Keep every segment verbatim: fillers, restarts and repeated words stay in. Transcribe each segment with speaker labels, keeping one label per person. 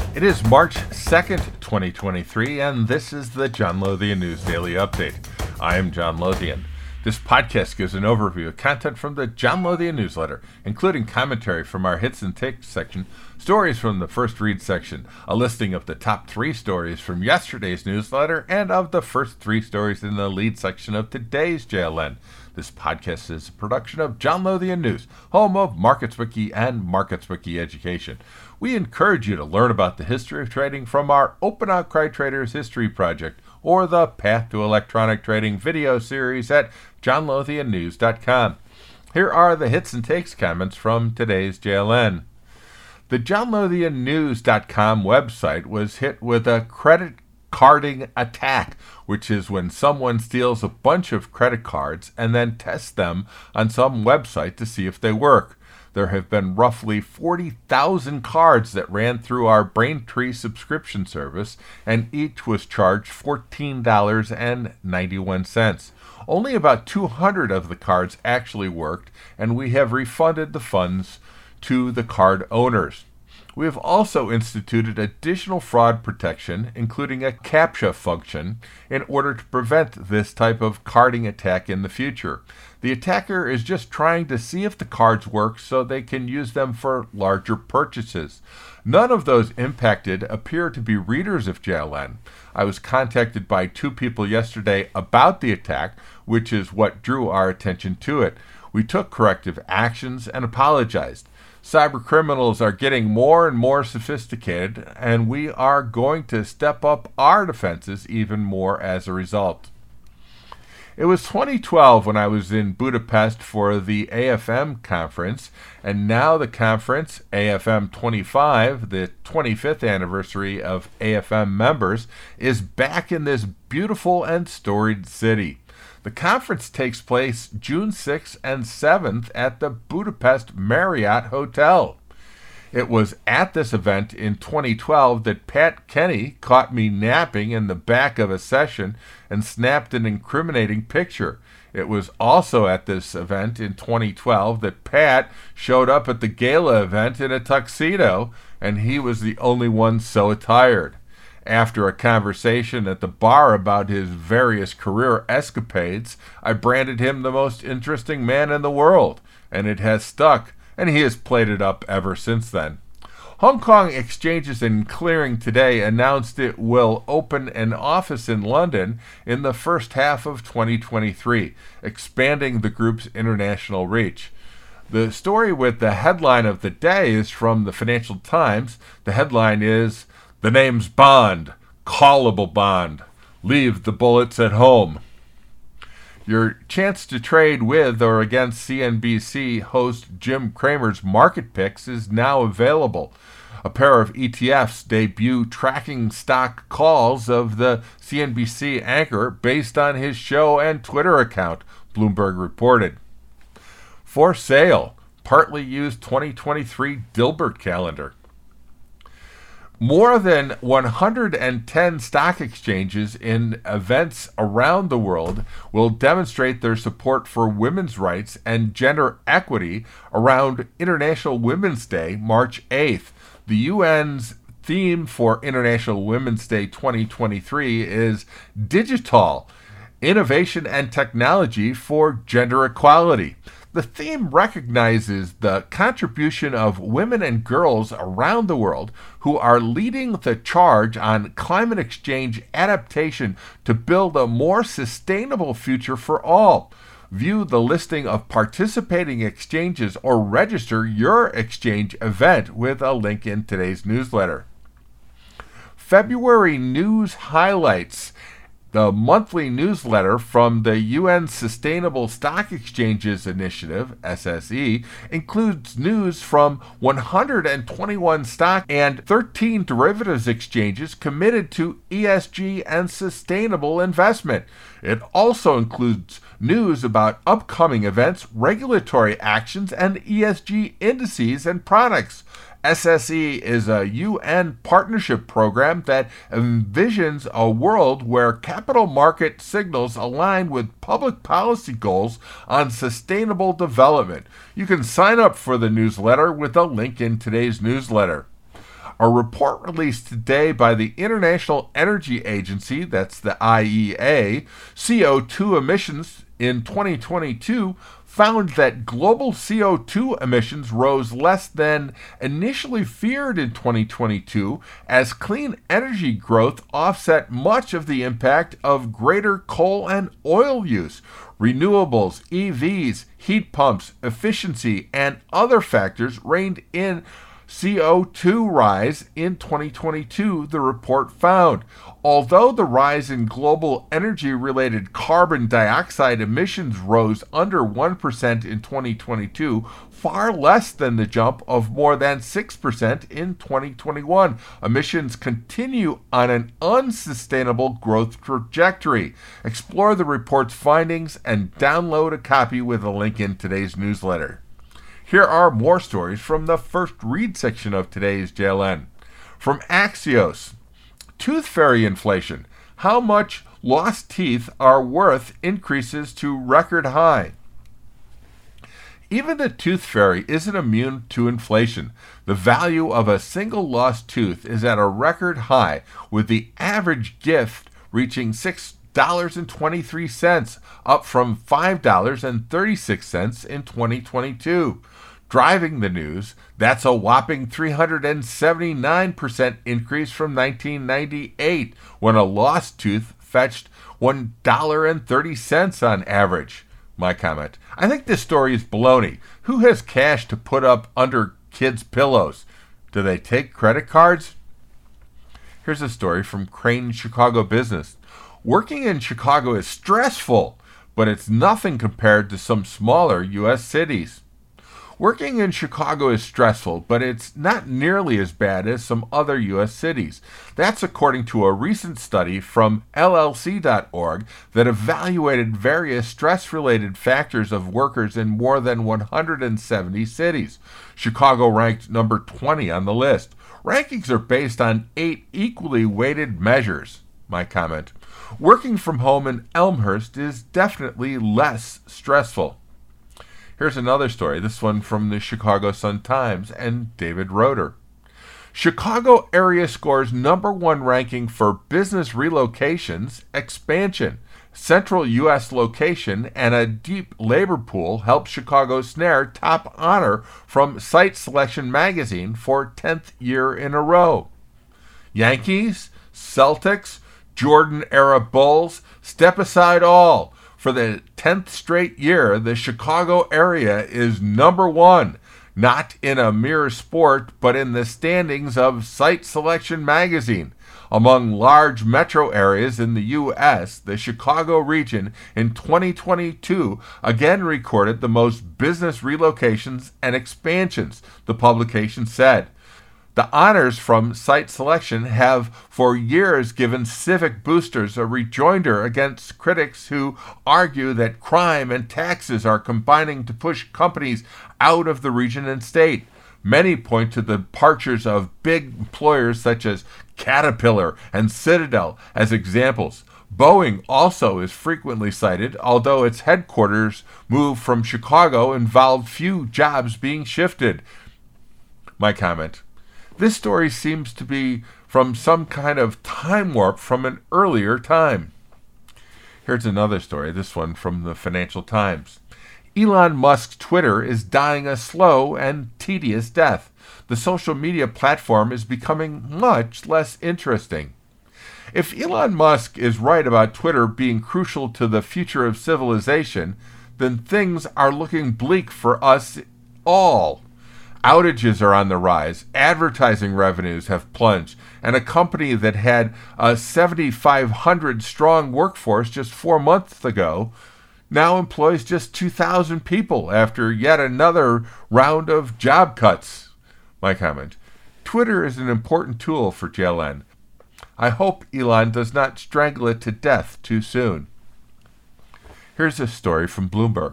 Speaker 1: It is March second, twenty twenty-three, and this is the John Lothian News Daily Update. I am John Lothian. This podcast gives an overview of content from the John Lothian newsletter, including commentary from our Hits and Takes section, stories from the First Read section, a listing of the top three stories from yesterday's newsletter, and of the first three stories in the lead section of today's J L N. This podcast is a production of John Lothian News, home of MarketsWiki and MarketsWiki Education. We encourage you to learn about the history of trading from our Open Outcry Traders History Project or the Path to Electronic Trading video series at john lothian news dot com. Here are the hits and takes comments from today's J L N. The john lothian news dot com website was hit with a credit carding attack, which is when someone steals a bunch of credit cards and then tests them on some website to see if they work. There have been roughly forty thousand cards that ran through our Braintree subscription service, and each was charged fourteen dollars and ninety-one cents. Only about two hundred of the cards actually worked, and we have refunded the funds to the card owners. We have also instituted additional fraud protection, including a CAPTCHA function, in order to prevent this type of carding attack in the future. The attacker is just trying to see if the cards work so they can use them for larger purchases. None of those impacted appear to be readers of J L N. I was contacted by two people yesterday about the attack, which is what drew our attention to it. We took corrective actions and apologized. Cyber criminals are getting more and more sophisticated, and we are going to step up our defenses even more as a result. It was twenty twelve when I was in Budapest for the A F M conference, and now the conference, A F M twenty-five, the twenty-fifth anniversary of A F M members, is back in this beautiful and storied city. The conference takes place June sixth and seventh at the Budapest Marriott Hotel. It was at this event in twenty twelve that Pat Kenny caught me napping in the back of a session and snapped an incriminating picture. It was also at this event in twenty twelve that Pat showed up at the gala event in a tuxedo, and he was the only one so attired. After a conversation at the bar about his various career escapades, I branded him the most interesting man in the world, and it has stuck, and he has played it up ever since then. Hong Kong Exchanges and Clearing today announced it will open an office in London in the first half of twenty twenty-three, expanding the group's international reach. The story with the headline of the day is from the Financial Times. The headline is, "The name's Bond, callable Bond. Leave the bullets at home." Your chance to trade with or against C N B C host Jim Cramer's Market Picks is now available. A pair of E T Fs debut tracking stock calls of the C N B C anchor based on his show and Twitter account, Bloomberg reported. For sale, partly used twenty twenty-three Dilbert calendar. More than one hundred ten stock exchanges in events around the world will demonstrate their support for women's rights and gender equity around International Women's Day, March eighth. The U N's theme for International Women's Day twenty twenty-three is Digital, Innovation and Technology for Gender Equality. The theme recognizes the contribution of women and girls around the world who are leading the charge on climate exchange adaptation to build a more sustainable future for all. View the listing of participating exchanges or register your exchange event with a link in today's newsletter. February News Highlights. The monthly newsletter from the U N Sustainable Stock Exchanges Initiative, S S E, includes news from one hundred twenty-one stock and thirteen derivatives exchanges committed to E S G and sustainable investment. It also includes news about upcoming events, regulatory actions, and E S G indices and products. S S E is a U N partnership program that envisions a world where capital market signals align with public policy goals on sustainable development. You can sign up for the newsletter with a link in today's newsletter. A report released today by the International Energy Agency, that's the I E A, C O two emissions in twenty twenty-two found that global C O two emissions rose less than initially feared in twenty twenty-two as clean energy growth offset much of the impact of greater coal and oil use. Renewables, E Vs, heat pumps, efficiency, and other factors reined in C O two rise in twenty twenty-two, the report found. Although the rise in global energy-related carbon dioxide emissions rose under one percent in twenty twenty-two, far less than the jump of more than six percent in twenty twenty-one. Emissions continue on an unsustainable growth trajectory. Explore the report's findings and download a copy with a link in today's newsletter. Here are more stories from the first read section of today's J L N. From Axios, tooth fairy inflation. How much lost teeth are worth increases to record high. Even the tooth fairy isn't immune to inflation. The value of a single lost tooth is at a record high, with the average gift reaching six dollars and twenty-three cents, up from five dollars and thirty-six cents in twenty twenty-two. Driving the news, that's a whopping three hundred seventy-nine percent increase from nineteen ninety-eight, when a lost tooth fetched one dollar and thirty cents on average. My comment: I think this story is baloney. Who has cash to put up under kids' pillows? Do they take credit cards? Here's a story from Crane Chicago Business. Working in Chicago is stressful, but it's nothing compared to some smaller U S cities. Working in Chicago is stressful, but it's not nearly as bad as some other U S cities. That's according to a recent study from L L C dot org that evaluated various stress-related factors of workers in more than one hundred seventy cities. Chicago ranked number twenty on the list. Rankings are based on eight equally weighted measures. My comment: working from home in Elmhurst is definitely less stressful. Here's another story, this one from the Chicago Sun-Times and David Roeder. Chicago area scores number one ranking for business relocations expansion. Central U S location and a deep labor pool helped Chicago snare top honor from Site Selection magazine for tenth year in a row. Yankees, Celtics, Jordan-era Bulls, step aside all. For the tenth straight year, the Chicago area is number one, not in a mere sport, but in the standings of Site Selection magazine. Among large metro areas in the U S, the Chicago region in twenty twenty-two again recorded the most business relocations and expansions, the publication said. The honors from Site Selection have for years given civic boosters a rejoinder against critics who argue that crime and taxes are combining to push companies out of the region and state. Many point to the departures of big employers such as Caterpillar and Citadel as examples. Boeing also is frequently cited, although its headquarters move from Chicago involved few jobs being shifted. My comment: this story seems to be from some kind of time warp from an earlier time. Here's another story, this one from the Financial Times. Elon Musk's Twitter is dying a slow and tedious death. The social media platform is becoming much less interesting. If Elon Musk is right about Twitter being crucial to the future of civilization, then things are looking bleak for us all. Outages are on the rise, advertising revenues have plunged, and a company that had a seventy-five hundred strong workforce just four months ago now employs just two thousand people after yet another round of job cuts. My comment: Twitter is an important tool for J L N. I hope Elon does not strangle it to death too soon. Here's a story from Bloomberg.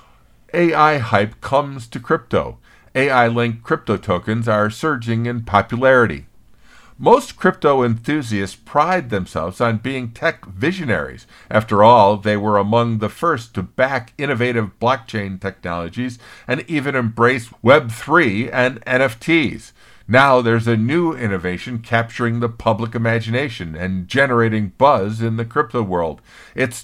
Speaker 1: A I hype comes to crypto. A I-linked crypto tokens are surging in popularity. Most crypto enthusiasts pride themselves on being tech visionaries. After all, they were among the first to back innovative blockchain technologies and even embrace Web three and N F Ts. Now there's a new innovation capturing the public imagination and generating buzz in the crypto world. It's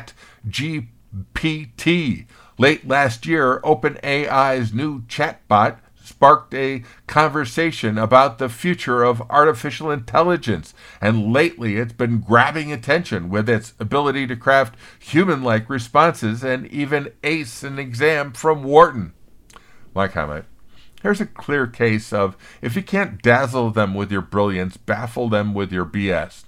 Speaker 1: ChatGPT. Late last year, OpenAI's new chatbot sparked a conversation about the future of artificial intelligence, and lately it's been grabbing attention with its ability to craft human-like responses and even ace an exam from Wharton. My comment: here's a clear case of, if you can't dazzle them with your brilliance, baffle them with your B S.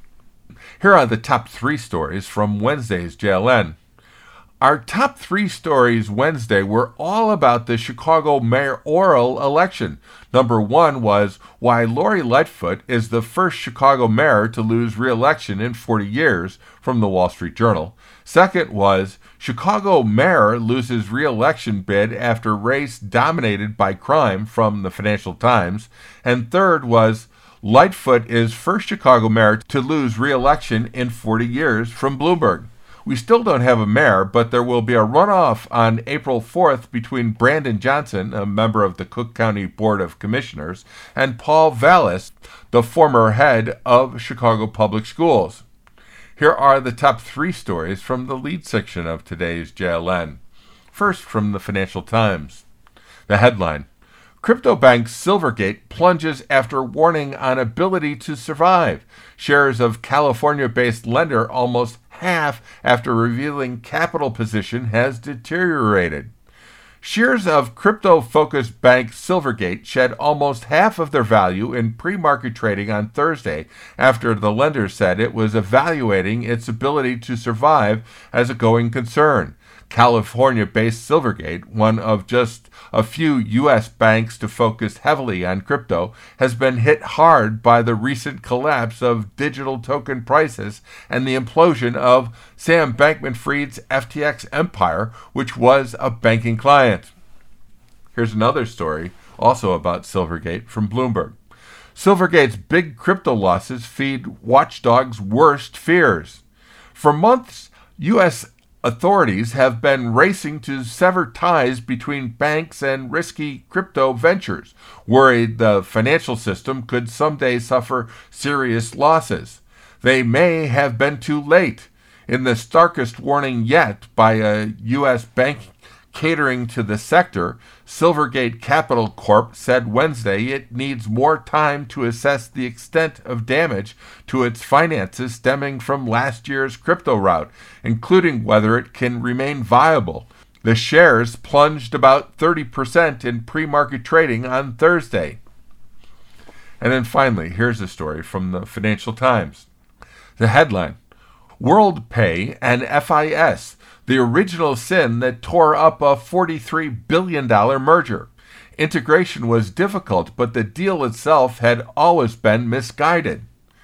Speaker 1: Here are the top three stories from Wednesday's J L N. Our top three stories Wednesday were all about the Chicago mayoral election. Number one was why Lori Lightfoot is the first Chicago mayor to lose re-election in forty years, from the Wall Street Journal. Second was Chicago mayor loses re-election bid after race dominated by crime, from the Financial Times. And third was Lightfoot is first Chicago mayor to lose re-election in forty years, from Bloomberg. We still don't have a mayor, but there will be a runoff on April fourth between Brandon Johnson, a member of the Cook County Board of Commissioners, and Paul Vallis, the former head of Chicago Public Schools. Here are the top three stories from the lead section of today's J L N. First, from the Financial Times. The headline: Crypto bank Silvergate plunges after warning on ability to survive. Shares of California-based lender almost half after revealing capital position has deteriorated. Shares of crypto-focused bank Silvergate shed almost half of their value in pre-market trading on Thursday after the lender said it was evaluating its ability to survive as a going concern. California-based Silvergate, one of just a few U S banks to focus heavily on crypto, has been hit hard by the recent collapse of digital token prices and the implosion of Sam Bankman-Fried's F T X empire, which was a banking client. Here's another story, also about Silvergate, from Bloomberg. Silvergate's big crypto losses feed watchdog's worst fears. For months, U S authorities have been racing to sever ties between banks and risky crypto ventures, worried the financial system could someday suffer serious losses. They may have been too late. In the starkest warning yet by a U S bank catering to the sector, Silvergate Capital Corp said Wednesday it needs more time to assess the extent of damage to its finances stemming from last year's crypto rout, including whether it can remain viable. The shares plunged about thirty percent in pre-market trading on Thursday. And then finally, here's a story from the Financial Times. The headline: WorldPay and F I S, the original sin that tore up a forty-three billion dollars merger. Integration was difficult, but the deal itself had always been misguided.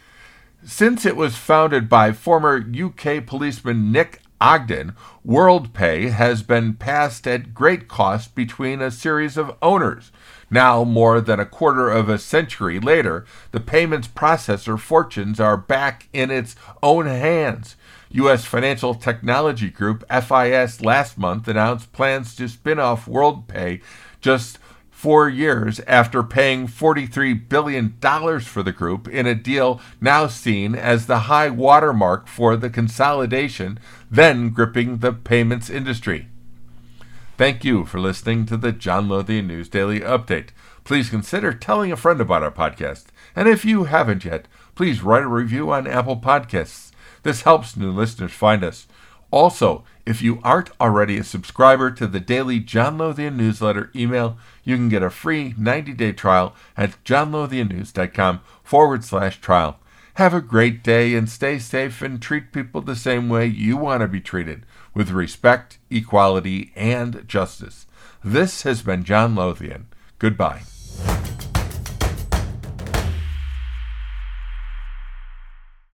Speaker 1: Since it was founded by former U K policeman Nick Ogden, WorldPay has been passed at great cost between a series of owners. Now, more than a quarter of a century later, the payments processor fortunes are back in its own hands. U S financial technology group F I S last month announced plans to spin off WorldPay just four years after paying forty-three billion dollars for the group in a deal now seen as the high watermark for the consolidation then gripping the payments industry. Thank you for listening to the John Lothian News Daily Update. Please consider telling a friend about our podcast. And if you haven't yet, please write a review on Apple Podcasts. This helps new listeners find us. Also, if you aren't already a subscriber to the daily John Lothian newsletter email, you can get a free ninety-day trial at johnlothiannews.com forward slash trial. Have a great day and stay safe and treat people the same way you want to be treated, with respect, equality, and justice. This has been John Lothian. Goodbye.